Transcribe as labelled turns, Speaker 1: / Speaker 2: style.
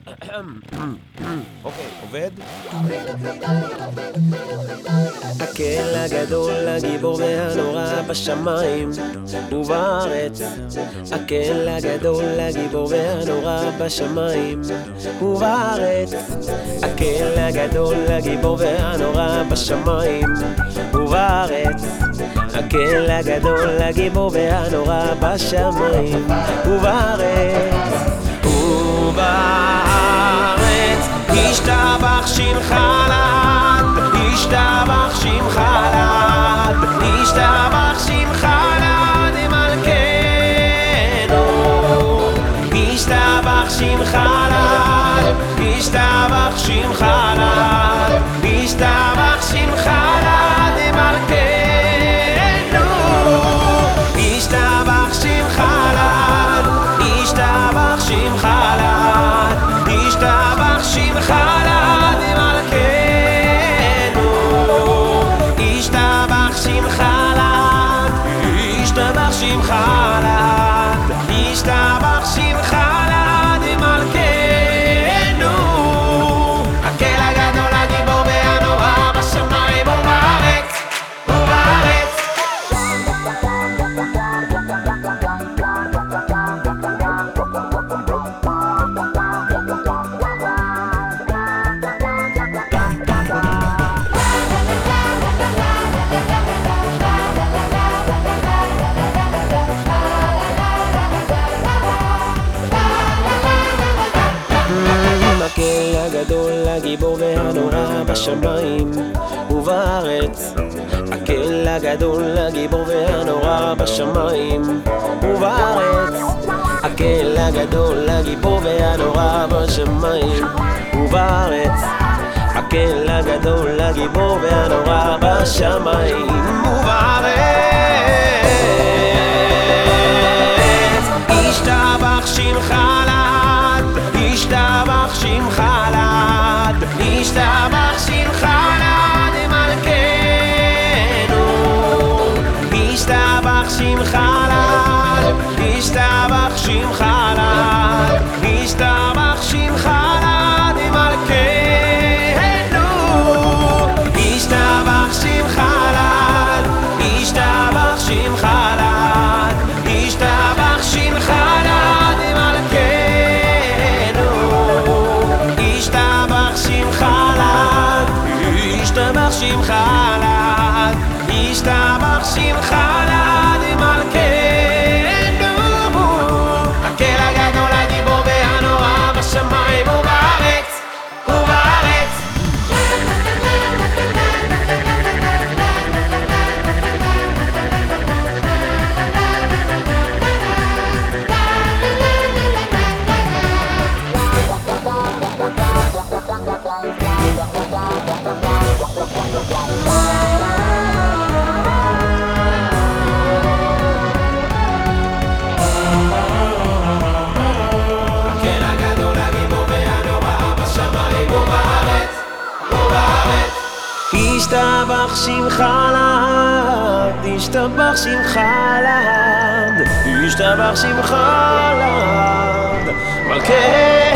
Speaker 1: אוקיי, עובד?
Speaker 2: הקל הגדול, הגיבור והנורא בשמיים ובארץ. הקל הגדול, הגיבור והנורא בשמיים ובארץ. הקל הגדול, הגיבור והנורא בשמיים ובארץ. הקל הגדול, הגיבור והנורא בשמיים ובארץ. ובארץ ישתבח שמך לעד, ישתבח שמך לעד, ישתבח שמך לעד מלכנו. ישתבח שמך לעד, ישתבח שמך לעד, ישתבח שמך לעד מלכנו. ישתבח שמך לעד, ישתבח שמך לעד, ישתבח שמך לעד מלכנו. ישתבח שמך לעד, ישתבח שמך לעד, ישתבח שמך לעד מלכנו. הקל הגדול, הגיבור והנורא בשמיים ובארץ, ובארץ. הקל הגדול, הגיבור והנורא בשמיים ובארץ. הקל הגדול, הגיבור והנורא בשמיים ובארץ. הקל הגדול, הגיבור והנורא בשמיים ובארץ. הקל הגדול, הגיבור והנורא בשמיים ובארץ. ישתבח שמך לעד, ישתבח שמך לעד, ישתבח שמך לעד מלכנו. ישתבח שמך לעד, ישתבח שמך לעד, ישתבח שמך לעד מלכנו. ישתבח שמך לעד, ישתבח שמך לעד, ישתבח שמך לעד מלכנו. ישתבח שמך לעד, ישתבח שמך לעד, ישתבח שמך לעד מלכנו. הקל הגדול, הגיבור והנורא בשמיים ובארץ, ובארץ. הקל הגדול, הגיבור והנורא בשמיים ובארץ, ובארץ. ישתבח שמך לעד, ישתבח שמך לעד, ישתבח שמך לעד מלכנו.